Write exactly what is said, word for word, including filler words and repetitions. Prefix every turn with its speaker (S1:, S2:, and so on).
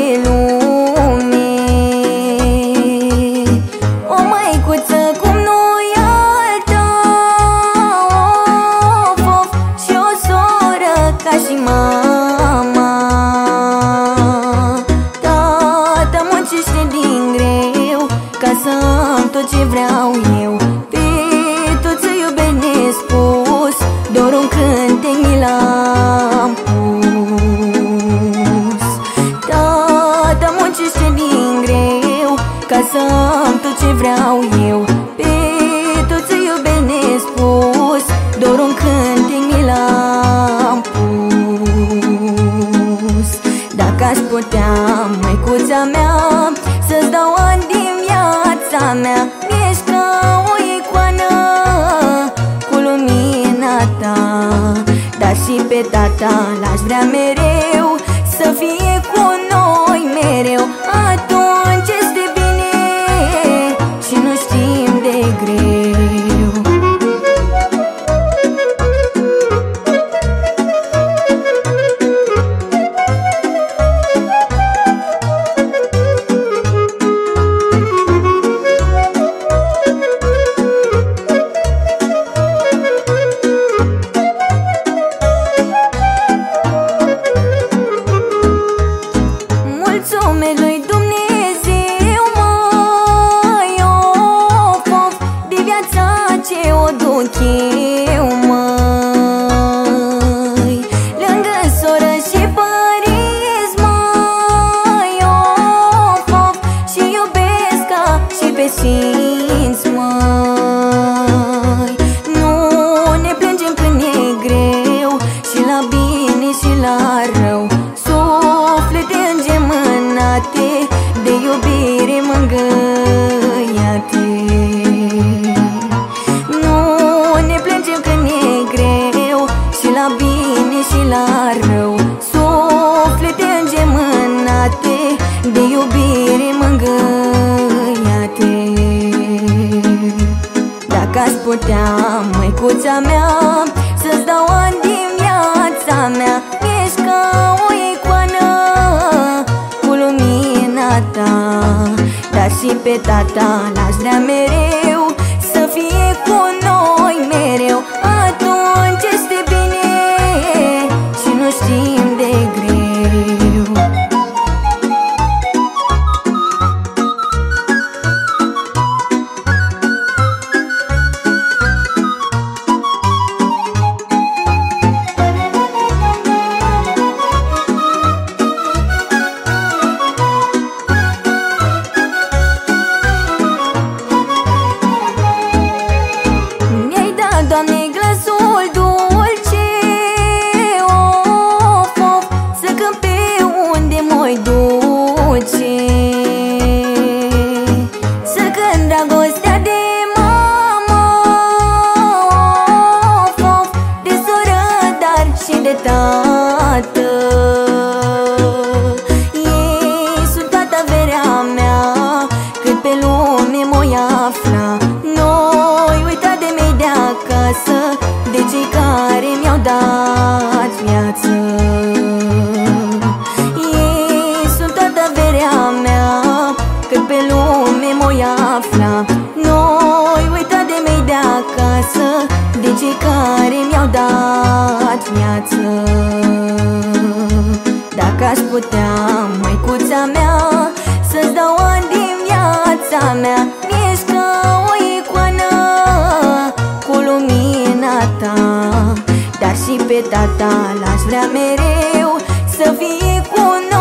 S1: lume. O măicuță cum nu-i alta, of, of, și o soră ca și mama. Tata muncește din greu ca să-mi tot ce vreau eu. Pe toți îi iubesc nespus, doar un cântec mi l-am pus. Tata muncește din greu ca să-mi tot ce vreau eu. Pe toți îi iubesc nespus, doar un cântec mi l-am pus. Dacă aș putea, măicuța mea, să-ți dau ani din viața mea, ești ca o icoană cu lumina ta. Dar și pe tata l-aș vrea mereu să fie cu noi mereu. Atunci este bine și nu știm de greu. Mulțumesc lui Dumnezeu, măi, of, of, de viața ce o duc eu, măi, lângă soră și părinți, măi, of, of, și iubesc ca și pe sfinți, măi. Nu ne plângem când e greu, și la bine și la rău, suflete îngemânate de iubire mângâiate. Nu ne plângem când e greu, și la bine și la rău, suflete îngemânate de iubire mângâiate. Dacă aș putea, măicuța mea, să-ți dau ani din viața mea, ești ca o icoană cu lumina ta. Dar și pe tata l-aș vrea mereu să fie cu noi mereu. Atunci este bine și nu știm de greu. Doamne, glasul dulce, of, of, să cânt pe unde mă-i duce, să cânt dragostea de mamă, of, of, de soră, dar și de tată. Ei sunt toată averea mea, cât pe lume m-o afla. Noi uitat de mei de acasă, de cei care mi-au dat viață. Ei sunt toată averea mea, cât pe lume m-o afla. Noi uitat de mei de acasă, de cei care mi-au dat viață. Dacă aș putea, măicuța mea, să-ți dau ani din viața mea, ești ca o icoană cu lumina ta. Dar și pe tata l-aș vrea mereu să fie cu noi.